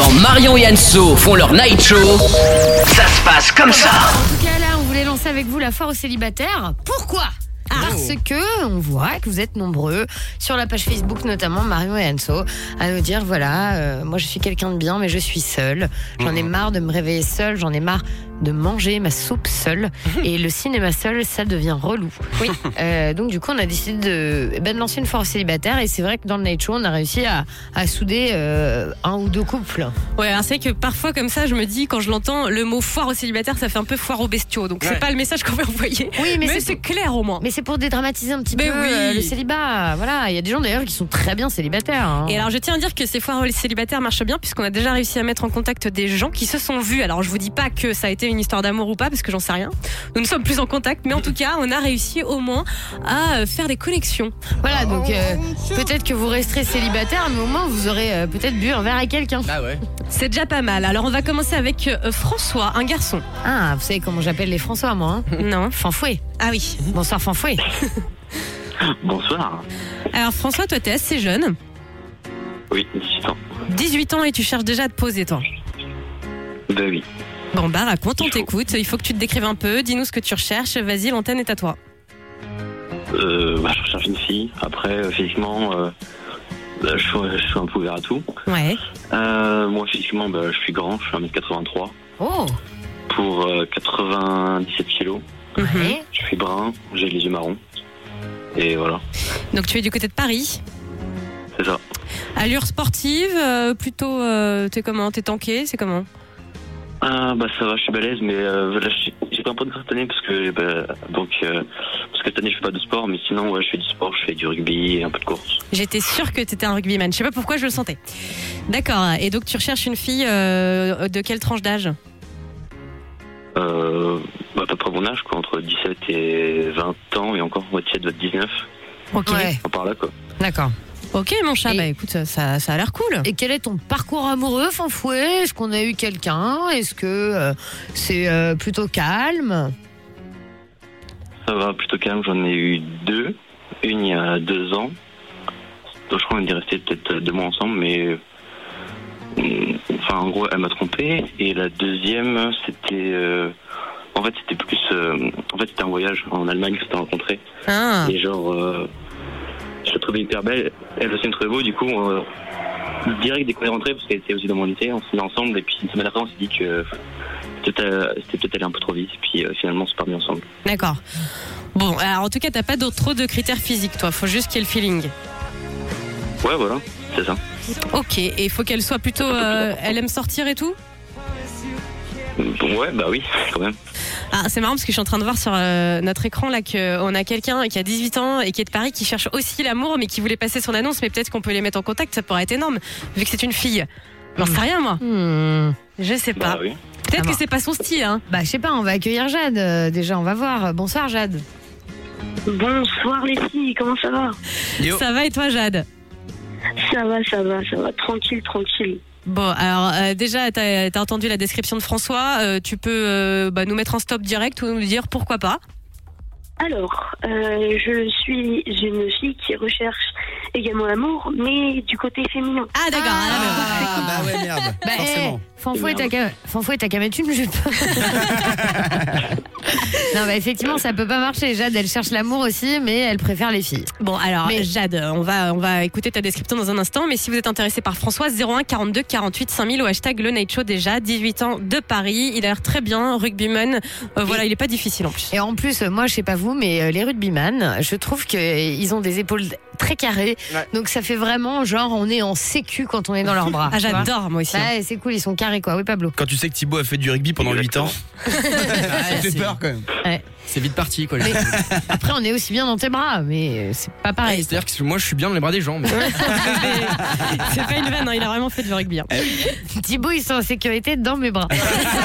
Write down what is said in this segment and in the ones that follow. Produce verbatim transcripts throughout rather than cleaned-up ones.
Quand Marion et Anso font leur night show, ça se passe comme ça. En tout cas, là, on voulait lancer avec vous la foire aux célibataires. Pourquoi ? Parce que on voit que vous êtes nombreux sur la page Facebook, notamment Marion et Anso, à nous dire voilà, euh, moi je suis quelqu'un de bien, mais je suis seule. J'en ai marre de me réveiller seule, j'en ai marre de manger ma soupe seule, et le cinéma seul, ça devient relou. Oui. Euh, donc du coup, on a décidé de, eh ben, de lancer une foire aux célibataires, et c'est vrai que dans le Night Show, on a réussi à, à souder euh, un ou deux couples. Ouais, alors c'est vrai que parfois comme ça, je me dis quand je l'entends, le mot foire aux célibataires, ça fait un peu foire aux bestiaux. Donc Ouais. c'est pas le message qu'on veut envoyer. Oui, mais, mais c'est, c'est clair au moins. mais c'est pour dédramatiser un petit Mais peu oui. euh, le célibat. Voilà, il y a des gens d'ailleurs qui sont très bien célibataires. Hein. Et alors je tiens à dire que ces foires aux célibataires marchent bien puisqu'on a déjà réussi à mettre en contact des gens qui se sont vus. Alors je vous dis pas que ça a été une histoire d'amour ou pas parce que j'en sais rien. Nous ne sommes plus en contact, mais en tout cas on a réussi au moins à euh, faire des connexions. Voilà, donc euh, peut-être que vous resterez célibataire, mais au moins vous aurez euh, peut-être bu un verre à quelqu'un. Ah ouais. C'est déjà pas mal. Alors on va commencer avec euh, François, un garçon. Ah, vous savez comment j'appelle les François, moi, hein. Non. Fanfouet. Ah oui. Bonsoir, Fanfouet. Bonsoir. Alors François, toi t'es assez jeune. Oui, dix-huit ans. dix-huit ans et tu cherches déjà à te poser, toi. Bah oui. Bon bah raconte, on t'écoute. Il faut que tu te décrives un peu. Dis-nous ce que tu recherches. Vas-y, l'antenne est à toi. Euh, bah, je recherche une fille. Après, euh, physiquement, euh, bah, je, suis, je suis un peu ouvert à tout. Ouais. Euh, moi, physiquement, bah, je suis grand. Je suis un mètre quatre-vingt-trois Oh. pour euh, quatre-vingt-dix-sept kilos. Ouais. Je suis brun. J'ai les yeux marrons. Et voilà, Donc tu es du côté de Paris. c'est ça. Allure sportive, euh, plutôt. Euh, t'es comment? T'es tanké? C'est comment? Ah, bah ça va, je suis balèze, mais euh, là, j'ai j'ai pris un peu de cette année parce que, bah, donc, euh, parce que cette année, je fais pas de sport, mais sinon, ouais, je fais du sport, je fais du rugby et un peu de course. J'étais sûre que t'étais un rugbyman. Je sais pas pourquoi je le sentais. D'accord. Et donc tu recherches une fille euh, de quelle tranche d'âge? Euh, bah, à peu près mon âge, quoi, entre dix-sept et vingt ans, et encore, ouais, dix-sept, dix-neuf, Ok. Ouais, par là, quoi. d'accord. Ok, mon chat. Et- Bah écoute, ça, ça a l'air cool. Et quel est ton parcours amoureux, Fanfouet? Est-ce qu'on a eu quelqu'un? Est-ce que euh, c'est euh, plutôt calme? Ça va, plutôt calme, j'en ai eu deux. Une il y a deux ans. Donc je crois qu'on est resté peut-être deux mois ensemble, mais... euh, Enfin, en gros, elle m'a trompé. Et la deuxième, c'était... euh, En fait, c'était plus... euh, En fait, c'était un voyage en Allemagne que s'était rencontré. Ah. Et genre... euh, Je la trouvais hyper belle. Elle aussi me trouvait beau. Du coup, euh, direct dès qu'on est rentré, parce qu'elle était aussi dans mon lycée, on s'est mis ensemble. Et puis une semaine après, on s'est dit que c'était euh, c'était peut-être allé un peu trop vite. Et puis euh, finalement, on s'est pas mis ensemble. D'accord. Bon, alors en tout cas, t'as pas d'autres- trop de critères physiques, toi. Faut juste qu'il y ait le feeling. Ouais, voilà, c'est ça. Ok. Et il faut qu'elle soit plutôt. euh, elle aime sortir et tout? Bon, ouais, bah oui, quand même. Ah, c'est marrant parce que je suis en train de voir sur euh, notre écran là qu'on a quelqu'un qui a dix-huit ans et qui est de Paris qui cherche aussi l'amour mais qui voulait passer son annonce, mais peut-être qu'on peut les mettre en contact, ça pourrait être énorme vu que c'est une fille. J'en sais rien moi. Hmm. Je sais pas. Bah oui. Peut-être Ah que bon. c'est pas son style hein. Bah, je sais pas, on va accueillir Jade. euh, déjà, on va voir. Bonsoir, Jade. Bonsoir les filles, comment ça va? Yo. Ça va et toi Jade? Ça va, ça va, ça va, tranquille, tranquille. Bon alors euh, déjà t'as as entendu la description de François, euh, tu peux euh, bah, nous mettre un stop direct ou nous dire pourquoi pas. Alors, euh, je suis une fille qui recherche également l'amour, mais du côté féminin. Ah d'accord. Ah, Ah, bah ouais, merde. Bah, Forcément. eh, Fanfouet, t'as qu'à Fanfouet, t'as qu'à mettre une jupe. Non, bah effectivement, ça peut pas marcher. Jade, elle cherche l'amour aussi, mais elle préfère les filles. Bon alors Mais- Jade, on va on va écouter ta description dans un instant, mais si vous êtes intéressé par François, zéro un quarante-deux quarante-huit cinq mille au hashtag le Night Show déjà, dix-huit ans de Paris, il a l'air très bien, rugbyman, euh, voilà, il est pas difficile en plus. Et en plus, euh, moi, je sais pas vous, mais euh, les rugbyman, je trouve qu'ils ont des épaules très carrées. Ouais. Donc ça fait vraiment genre, on est en sécu quand on est dans leurs bras. Ah tu vois. j'adore moi aussi. Ouais, c'est cool, ils sont carrés quoi. Oui, Pablo. Quand tu sais que Thibaut a fait du rugby pendant huit ans, ça fait c'est- peur quand même. Ouais. C'est vite parti quoi. Mais- Après, on est aussi bien dans tes bras, mais euh, c'est pas pareil. C'est-à-dire que moi je suis bien dans les bras des gens. Mais... C'est pas une vanne, hein, il a vraiment fait du rugby. hein. Thibaut, ils sont en sécurité dans mes bras.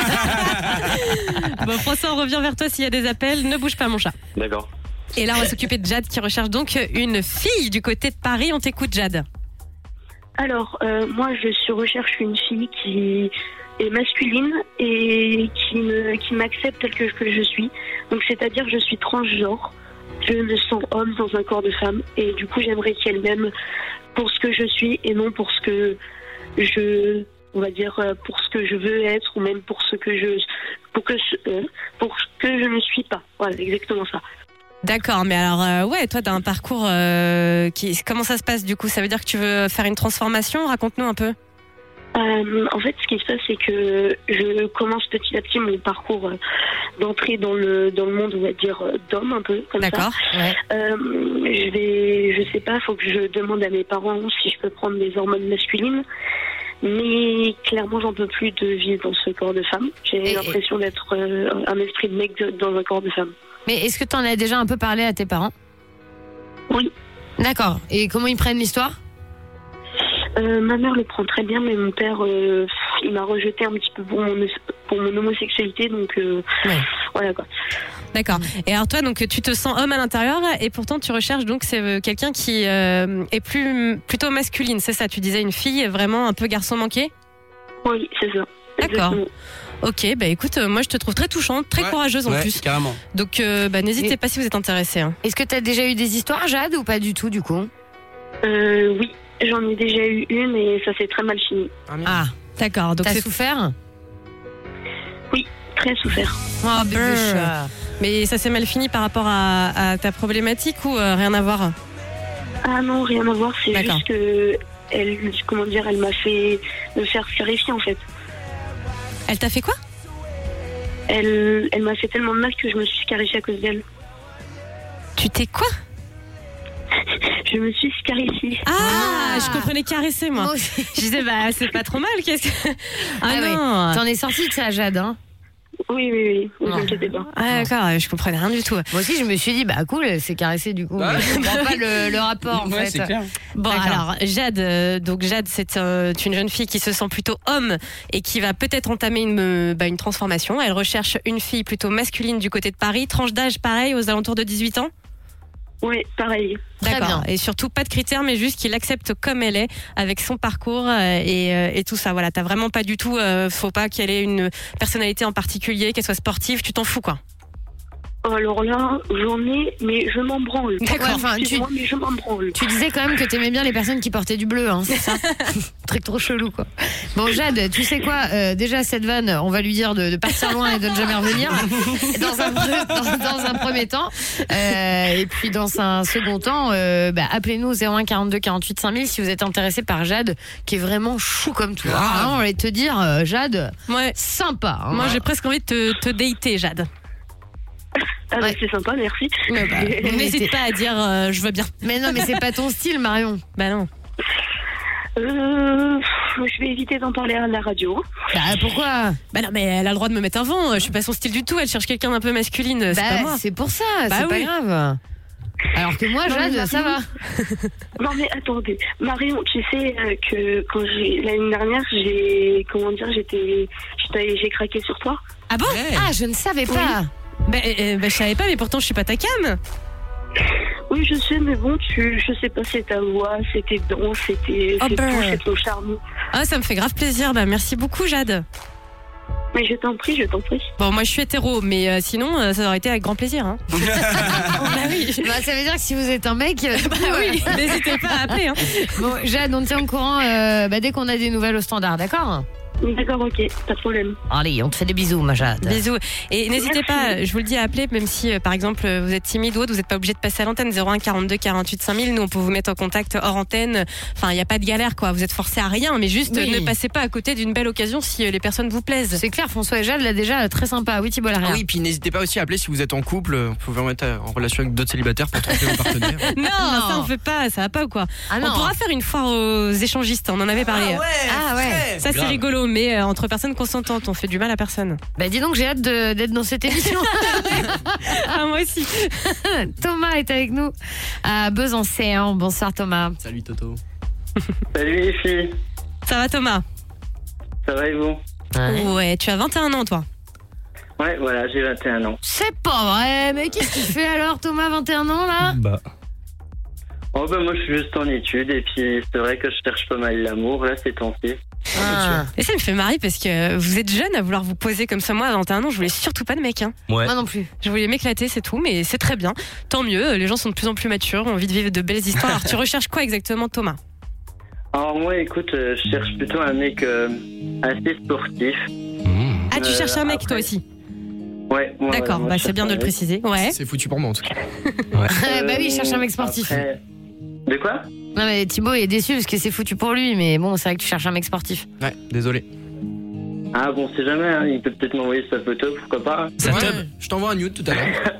Bon François, on revient vers toi s'il y a des appels, ne bouge pas mon chat. D'accord. Et là on va s'occuper de Jade qui recherche donc une fille du côté de Paris, on t'écoute Jade. Alors, euh, moi, je suis recherche une fille qui est masculine et qui me qui m'accepte telle que, que je suis. Donc, c'est-à-dire, je suis transgenre. Je me sens homme dans un corps de femme. Et du coup, j'aimerais qu'elle m'aime pour ce que je suis et non pour ce que je on va dire, euh, pour ce que je veux être ou même pour ce que je, pour que, je- euh, pour ce que je ne suis pas. Voilà, exactement ça. D'accord, mais alors, euh, ouais, toi, t'as un parcours euh, qui. Comment ça se passe du coup? Ça veut dire que tu veux faire une transformation? Raconte-nous un peu. Euh, en fait, ce qui se passe, c'est que je commence petit à petit mon parcours euh, d'entrée dans le dans le monde, on va dire, euh, d'homme un peu comme ça. D'accord. Ouais. Euh, je vais, je sais pas, faut que je demande à mes parents si je peux prendre des hormones masculines. Mais clairement, j'en peux plus de vivre dans ce corps de femme. J'ai Et- l'impression d'être euh, un esprit de mec de- dans un corps de femme. Mais est-ce que tu en as déjà un peu parlé à tes parents? Oui. D'accord. Et comment ils prennent l'histoire? Euh, ma mère le prend très bien, mais mon père, euh, il m'a rejeté un petit peu pour mon, pour mon homosexualité, donc euh, Ouais. voilà quoi. D'accord. Et alors toi, donc tu te sens homme à l'intérieur et pourtant tu recherches donc c'est euh, quelqu'un qui euh, est plus plutôt masculine, c'est ça? Tu disais une fille vraiment un peu garçon manqué? Oui, c'est ça. D'accord. Exactement. Ok, bah écoute, euh, moi je te trouve très touchante, très Ouais. courageuse en Ouais, plus. carrément. Donc euh, bah, n'hésitez Et- pas si vous êtes intéressé. Hein. Est-ce que tu as déjà eu des histoires, Jade, ou pas du tout, du coup? Euh, oui, j'en ai déjà eu une et ça s'est très mal fini. Ah, D'accord. Donc t'as c'est souffert? Très souffert. Oh, bébé brr. chat. Mais ça s'est mal fini par rapport à, à ta problématique ou euh, rien à voir? Ah non, rien à voir, c'est D'accord. juste que elle, comment dire, elle m'a fait me faire scarifier en fait. Elle t'a fait quoi? Elle, elle m'a fait tellement de mal que je me suis scarifiée à cause d'elle. Tu t'es quoi? Je me suis scarifiée. Ah, Ah. je comprenais caresser moi. Moi aussi. Je disais bah c'est pas trop mal, qu'est-ce que... Ah, Ah ouais. non. T'en es sortie de ça, Jade, hein? Oui, oui, oui, ne vous Non. inquiétez pas. Ah d'accord, je comprenais rien du tout. Moi aussi, je me suis dit, bah cool, c'est caressé du coup. Ouais. Mais je comprends pas le, le rapport, en Ouais, fait. c'est clair. Bon D'accord. alors Jade, euh, donc Jade c'est euh, une jeune fille qui se sent plutôt homme et qui va peut-être entamer une, euh, bah, une transformation. Elle recherche une fille plutôt masculine du côté de Paris, tranche d'âge pareil aux alentours de dix-huit ans. Oui, pareil. Très D'accord. bien. Et surtout pas de critères, mais juste qu'il l'accepte comme elle est, avec son parcours euh, et, euh, et tout ça. Voilà, t'as vraiment pas du tout. Euh, faut pas qu'elle ait une personnalité en particulier, qu'elle soit sportive. Tu t'en fous quoi. Alors là, j'en ai, mais je m'en branle. D'accord. Ouais, enfin, tu- Excuse-moi, mais je m'en branle. Tu disais quand même que t'aimais bien les personnes qui portaient du bleu, hein, c'est ça? Truc trop chelou, quoi. Bon, Jade, tu sais quoi? euh, Déjà, cette vanne, on va lui dire de, de partir loin et de ne jamais revenir. Dans un, pre- dans, dans un premier temps. Euh, et puis, dans un second temps, euh, bah, appelez-nous au zéro un quarante-deux quarante-huit cinq mille si vous êtes intéressé par Jade, qui est vraiment chou comme toi. Grave. Hein, on allait te dire, euh, Jade, Ouais. sympa. Hein. Moi, j'ai presque envie de te, te dater, Jade. Ah bah, Ouais. c'est sympa, merci. Mais bah, Mais- mais N'hésite t'es- pas à dire euh, je veux bien. mais non, mais c'est pas ton style, Marion. Bah non. Euh, je vais éviter d'en parler à la radio. Bah, pourquoi? Bah non, mais elle a le droit de me mettre un vent. Je suis pas son style du tout. Elle cherche quelqu'un d'un peu masculine. C'est Bah, pas moi. c'est pour ça, Bah c'est pas oui. grave. Alors que moi, Non, mais Jade, ça va. Marion- Non mais attendez, Marion, tu sais euh, que quand j'ai l'année dernière, j'ai comment dire, j'étais, j'étais- j'ai craqué sur toi. Ah bon? Ouais. Ah, je ne savais pas. Bah, euh, bah, je savais pas, mais pourtant je suis pas ta cam. Oui, je sais, mais bon, tu, je sais pas, c'est ta voix, c'est tes dents, c'était, Oh c'est ben. tout, c'est ton charme. Ah, ça me fait grave plaisir. Bah merci beaucoup, Jade. Mais je t'en prie, je t'en prie. Bon, moi je suis hétéro, mais euh, sinon euh, ça aurait été avec grand plaisir. Hein. bah oui. Bah, ça veut dire que si vous êtes un mec, euh, Bah oui, n'hésitez pas à appeler. Hein. bon, Jade, on te tient au courant euh, bah, dès qu'on a des nouvelles au standard, d'accord? D'accord, ok, pas de problème. Allez, on te fait des bisous, ma Jade. Bisous. Et n'hésitez Merci. pas, je vous le dis, à appeler, même si euh, par exemple euh, vous êtes timide ou autre, vous n'êtes pas obligé de passer à l'antenne. Zéro un quarante-deux quarante-huit cinq mille. Nous on peut vous mettre en contact hors antenne. Enfin, il n'y a pas de galère quoi. Vous êtes forcé à rien, mais juste Oui. euh, ne passez pas à côté d'une belle occasion si euh, les personnes vous plaisent. C'est clair, François et Jade, là déjà, très sympa. Oui, Thibault Ah Larrière. oui, puis n'hésitez pas aussi à appeler si vous êtes en couple. Vous pouvez vous mettre en relation avec d'autres célibataires pour tromper vos partenaires. Non, Non. ça on fait pas, ça va pas ou quoi. Ah non. On pourra faire une foire aux échangistes, on en avait parlé. Ah ouais. Ça c'est Grave. rigolo, mais euh, entre personnes consentantes, on fait du mal à personne. Bah dis donc, j'ai hâte de- d'être dans cette émission. Ah moi aussi. Thomas est avec nous à Besançon. Bonsoir Thomas. Salut Toto. Salut les filles, Ça va Thomas? ça va et vous? Ouais, tu as vingt et un ans toi. Ouais, voilà, j'ai vingt et un ans. C'est pas vrai, mais qu'est-ce qu'il fait alors Thomas, vingt et un ans là? Bah. Oh bah moi je suis juste en études et puis c'est vrai que je cherche pas mal l'amour là ces temps-ci. Ah, Et ça me fait marrer parce que vous êtes jeune à vouloir vous poser comme ça. Moi à vingt et un ans, je voulais surtout pas de mec. Hein. Ouais. moi non plus. Je voulais m'éclater, c'est tout, mais c'est très bien. Tant mieux, les gens sont de plus en plus matures, ont envie de vivre de belles histoires. Alors tu recherches quoi exactement Thomas? Alors moi écoute, euh, je cherche plutôt un mec euh, assez sportif. Ah, tu Euh, cherches un mec, après- toi aussi. Ouais. moi, D'accord, moi, bah, je c'est bien de le cherche un préciser. Ouais. C'est foutu pour moi en tout cas. Eh bah oui, il cherche un mec sportif. après- De quoi? Non mais Thibaut est déçu parce que c'est foutu pour lui, mais bon, c'est vrai que tu cherches un mec sportif. Ouais, désolé. Ah bon, c'est jamais, hein, il peut peut-être m'envoyer sa photo, pourquoi pas. Ça Ouais, te- je t'envoie un nude tout à l'heure.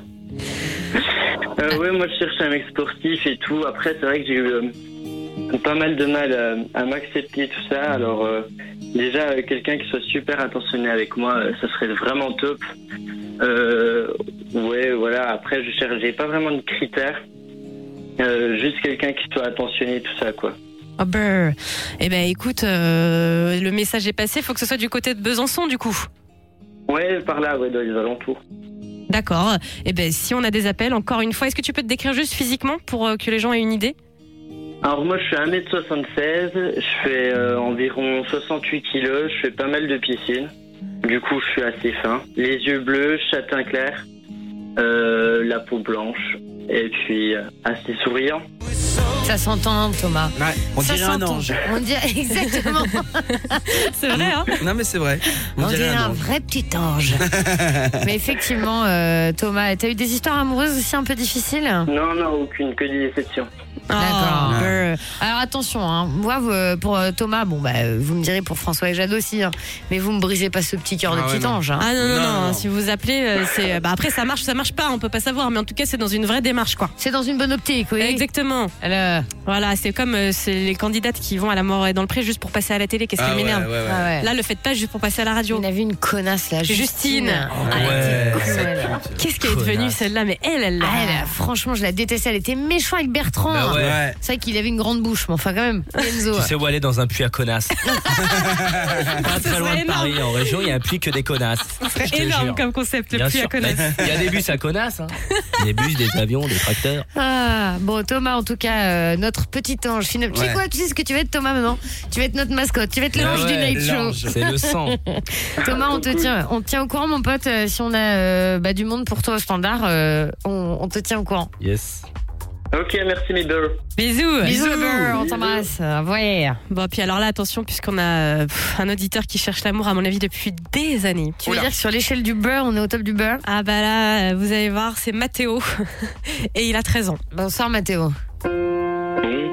Euh, ouais, moi je cherche un mec sportif et tout. Après, c'est vrai que j'ai eu euh, pas mal de mal euh, à m'accepter tout ça. Alors, euh, déjà, euh, quelqu'un qui soit super attentionné avec moi, euh, ça serait vraiment top. Euh, ouais, voilà. Après, je cherche, j'ai pas vraiment de critères. Euh, juste quelqu'un qui soit attentionné, tout ça, quoi. Ah ben, eh ben écoute, euh, le message est passé, faut que ce soit du côté de Besançon du coup. Ouais, par là, ouais, dans les alentours. D'accord. Eh ben si on a des appels, encore une fois, est-ce que tu peux te décrire juste physiquement pour euh, que les gens aient une idée? Alors moi je fais un mètre soixante-seize, je fais euh, environ soixante-huit kilos, je fais pas mal de piscine, du coup je suis assez fin. Les yeux bleus, châtain clair, euh, la peau blanche et puis euh, assez souriant. Ça s'entend, Thomas. Ouais, on Ça dirait un s'entend. ange. On dirait exactement. C'est vrai, hein? Non mais c'est vrai. On, On dirait dirait un un ange. vrai petit ange. Mais effectivement, euh, Thomas, t'as eu des histoires amoureuses aussi un peu difficiles? Non, non, aucune, que des déceptions. D'accord. Oh, Euh, Alors attention, hein. Moi euh, pour euh, Thomas, bon bah euh, vous me direz pour François et Jade aussi, hein. Mais vous me brisez pas ce petit cœur de Ah ouais, petit non. ange. Hein. Ah non, non, non, Non, non. si vous appelez, euh, c'est. Bah après, ça marche, ça marche pas, on peut pas savoir, mais en tout cas, c'est dans une vraie démarche, quoi. C'est dans une bonne optique, oui. Exactement. Alors, Voilà, c'est comme euh, c'est les candidates qui vont à la mort et dans le pré juste pour passer à la télé, qu'est-ce Ah qui ouais, m'énerve. ouais, ouais. ah ouais. Là, le faites pas juste pour passer à la radio. On a vu une connasse là, Justine. Justine. Ah, elle ouais, était cette cruelle. pute. Qu'est-ce qu'elle est devenue Connasse. celle-là? Mais elle, elle l'a. Ah, elle, franchement, je la détestais. Elle était méchante avec Bertrand. Bah ouais. Ouais. C'est vrai qu'il avait une grande bouche, mais enfin quand même. Enzo. Tu sais où aller dans un puits à connasses. Pas très loin de énorme. Paris, en région, il y a un puits que des connasses. Je te Énorme jure. comme concept, le Bien puits à sûr. connasse. Il y a des bus à connasses, hein. Des bus, des avions, des tracteurs. Ah, bon, Thomas, en tout cas, euh, notre petit ange. Fina- Tu sais Ouais. quoi, tu sais ce que tu vas être, Thomas, maintenant? Tu vas être notre mascotte. Tu vas être Ah l'ange du ouais, Night Show. l'ange. C'est le sang. Thomas, on te tient, on te tient au courant, mon pote. Euh, si on a euh, bah, du monde pour toi au standard, euh, on, on te tient au courant. Yes. Ok, merci mes deux. Bisous. Bisous, le beurre, on t'embrasse. Au revoir. Bon, puis alors là, attention, puisqu'on a euh, pff, un auditeur qui cherche l'amour, à mon avis, depuis des années. Tu veux dire que sur l'échelle du beurre, on est au top du beurre? Ah bah là, euh, vous allez voir, c'est Mathéo. Et il a treize ans. Bonsoir, Mathéo. Bon.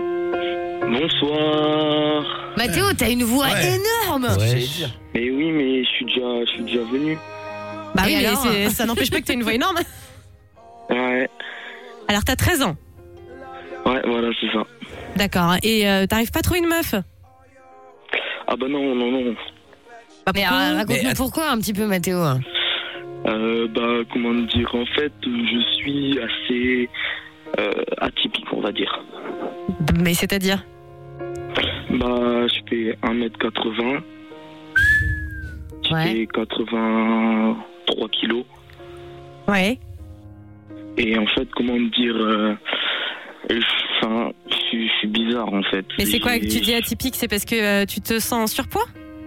Bonsoir. Mathéo, t'as une voix Ouais. énorme. Ouais. Mais oui, mais je suis déjà, je suis déjà venu. Bah Et oui, mais alors c'est- ça n'empêche pas que t'as une voix énorme. Ouais. Alors t'as treize ans. Ouais, voilà, c'est ça. D'accord. Et euh, t'arrives pas à trouver une meuf? Ah bah non, non, non. Bah, Mais pourquoi euh, raconte-nous Mais att- pourquoi un petit peu, Mathéo. Euh, bah, comment dire, en fait, je suis assez euh, atypique, on va dire. Mais c'est-à-dire? Bah, je fais un mètre quatre-vingts. Je Ouais. fais quatre-vingt-trois kilos. Ouais. Et en fait, comment dire, euh, je, enfin, je, suis- je suis bizarre, en fait. Mais c'est quoi que J'ai- tu dis atypique? C'est parce que euh, tu te sens en surpoids?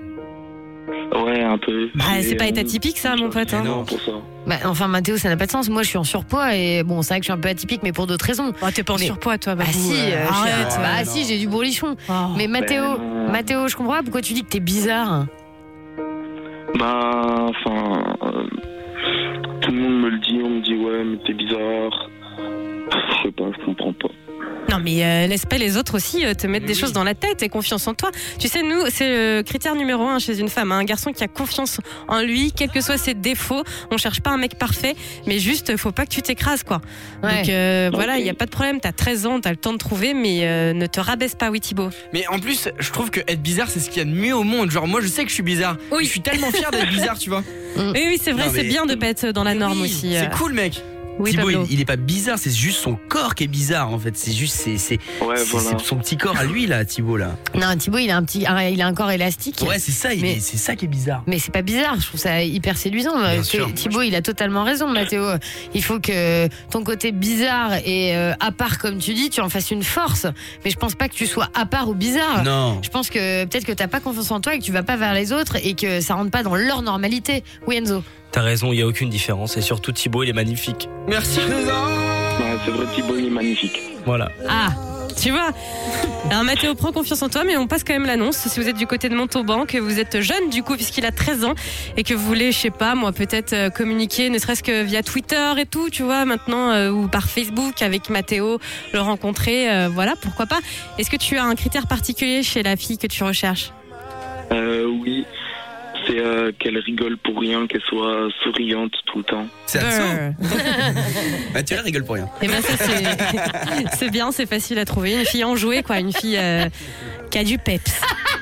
Ouais, un peu. Bah, J'ai, c'est pas euh, être atypique, ça, mon pote. Hein. Non, pour ça. Bah, enfin, Mathéo, ça n'a pas de sens. Moi, je suis en surpoids et bon, c'est vrai que je suis un peu atypique, mais pour d'autres raisons. Oh, t'es pas en Mais- surpoids, toi, Bah Babou, si, euh, euh, je suis arrête. un- bah ouais, si, non. j'ai du bourrichon. Oh. Mais Mathéo, Ben, non. Mathéo, je comprends pas pourquoi tu dis que t'es bizarre. Bah, enfin, euh, tout le monde me le dit, on me dit ouais, mais t'es bizarre. Je sais pas, je comprends pas. Non, mais euh, laisse pas les autres aussi euh, te mettre des choses dans la tête et confiance en toi. Tu sais, nous, c'est le critère numéro un chez une femme. Hein, un garçon qui a confiance en lui, quels que soient ses défauts. On cherche pas un mec parfait, mais juste, faut pas que tu t'écrases, quoi. Ouais. Donc euh, voilà, Ok. il y a pas de problème. T'as treize ans, t'as le temps de trouver, mais euh, ne te rabaisse pas, oui, Thibaut. Mais en plus, je trouve que être bizarre, c'est ce qu'il y a de mieux au monde. Genre, moi, je sais que je suis bizarre. Oui. Je suis tellement fier d'être bizarre, tu vois. Oui, oui, c'est vrai, Non, c'est mais- bien de pas être dans la norme Oui, aussi. C'est euh. cool, mec. Oui, Thibaut, Pablo. il, il est pas bizarre, c'est juste son corps qui est bizarre en fait. C'est juste c'est c'est Ouais, c'est- voilà. c'est son petit corps à lui là, Thibaut là. Non, Thibaut, il a un petit, un- il a un corps élastique. Ouais, c'est ça, il Mais- est- c'est ça qui est bizarre. Mais c'est pas bizarre, je trouve ça hyper séduisant. Bien Euh, sûr. Thibaut, il a totalement raison, Mathéo. Il faut que ton côté bizarre et euh, à part, comme tu dis, tu en fasses une force. Mais je pense pas que tu sois à part ou bizarre. Non. Je pense que peut-être que t'as pas confiance en toi et que tu vas pas vers les autres et que ça rentre pas dans leur normalité. Oui, Enzo. T'as raison, il n'y a aucune différence. Et surtout, Thibaut, il est magnifique. Merci. Ouais, c'est vrai, Thibaut, il est magnifique. Voilà. Ah, Tu vois. Alors Mathéo, prends confiance en toi, mais on passe quand même l'annonce. Si vous êtes du côté de Montauban, que vous êtes jeune du coup, puisqu'il a treize ans, et que vous voulez, je sais pas, moi peut-être euh, communiquer, ne serait-ce que via Twitter et tout, tu vois, maintenant, euh, ou par Facebook avec Mathéo, le rencontrer, euh, voilà, pourquoi pas. Est-ce que tu as un critère particulier chez la fille que tu recherches? Euh, oui. C'est euh, qu'elle rigole pour rien, qu'elle soit souriante tout le temps. C'est absent. Bah, tu rigole pour rien. Et ben ça c'est c'est bien, c'est facile à trouver. Une fille enjouée quoi, une fille euh, qui a du peps.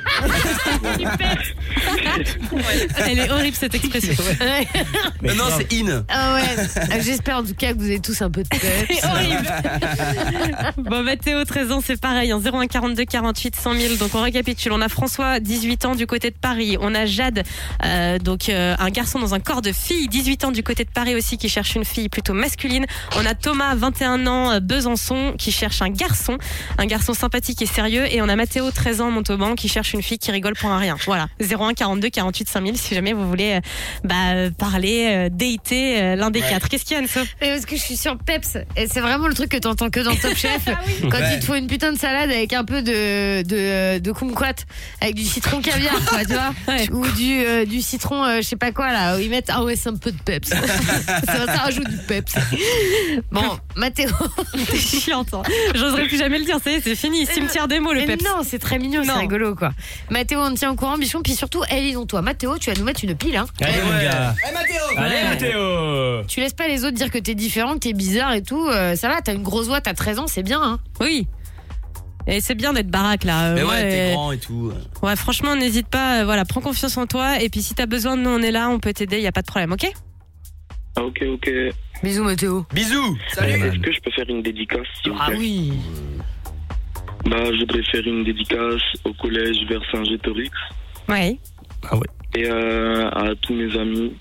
Du peps. Elle est horrible cette expression. Non, non, c'est in. Ah ouais. J'espère en tout cas que vous avez tous un peu de peps. C'est horrible. Bon Mathéo, treize ans, c'est pareil, hein, zéro un quarante-deux quarante-huit cent mille. Donc on récapitule, on a François, dix-huit ans du côté de Paris. On a Jade, euh, donc euh, un garçon dans un corps de fille, dix-huit ans du côté de Paris aussi, qui cherche une fille plutôt masculine. On a Thomas, vingt et un ans, euh, Besançon, qui cherche un garçon, un garçon sympathique et sérieux. Et on a Mathéo, treize ans, Montauban, qui cherche une fille qui rigole pour un rien. Voilà, zéro un quarante-deux quarante-huit cinq mille si jamais vous voulez euh, bah, euh, parler, euh, dater euh, l'un des ouais. quatre. Qu'est-ce qu'il y a, Anso? Parce que je suis sur Peps, et c'est vraiment le truc que t'entends que dans Top Chef. Ah oui. Quand ouais. il te faut une putain de salade avec un peu de de, de kumquat, avec du citron caviar, quoi, tu vois, ouais. ou du euh, du citron, euh, je sais pas quoi là, où ils mettent ah ouais c'est un peu de Peps. ça, ça rajoute du Peps. Bon, Mathéo, t'es chiante. Hein. J'oserais plus jamais le dire, c'est c'est fini, cimetière des mots le Peps. Non, c'est très mignon, c'est rigolo quoi. Mathéo, on te tient au courant, bichon, puis surtout, elle est toi. Mathéo, tu vas nous mettre une pile, hein. Allez, ouais. mon gars. Allez, Mathéo. Allez, ouais. Mathéo. Tu laisses pas les autres dire que t'es différent, que t'es bizarre et tout. Euh, ça va, t'as une grosse voix, t'as treize ans, c'est bien, hein. Oui. Et c'est bien d'être baraque là. Mais euh, ouais, ouais, t'es grand et tout. Ouais, franchement, n'hésite pas. Euh, voilà, prends confiance en toi. Et puis si t'as besoin de nous, on est là, on peut t'aider. Y a pas de problème, ok? Ok, ok. Bisous, Mathéo. Bisous. Salut. Est-ce que je peux faire une dédicace, s'il vous plaît? Ah oui. Bah, je voudrais faire une dédicace au collège vers Saint-Gétorix. Ouais. Ah ouais. Et euh, à tous mes amis.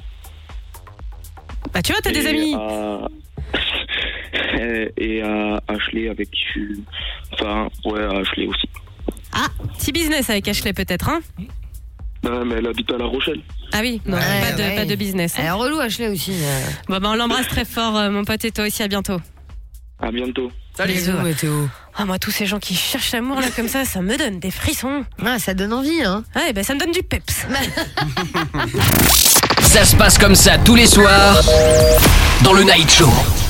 Bah tu vois, t'as et des amis. À... et à Ashley avec qui je suis... Enfin, ouais, à Ashley aussi. Ah, petit business avec Ashley peut-être, hein? Non, mais elle habite à La Rochelle. Ah oui, non, ouais, pas, de, ouais. pas de business. Hein. Elle est relou, Ashley aussi. Euh... Bon, bah on l'embrasse très fort, euh, mon pote, et toi aussi, à bientôt. À bientôt. Salut, bisous, Mathéo. Ah, moi, tous ces gens qui cherchent l'amour, là, comme ça, ça me donne des frissons. Ah, ça donne envie, hein. Ouais, bah ça me donne du peps. Ça se passe comme ça tous les soirs dans le Night Show.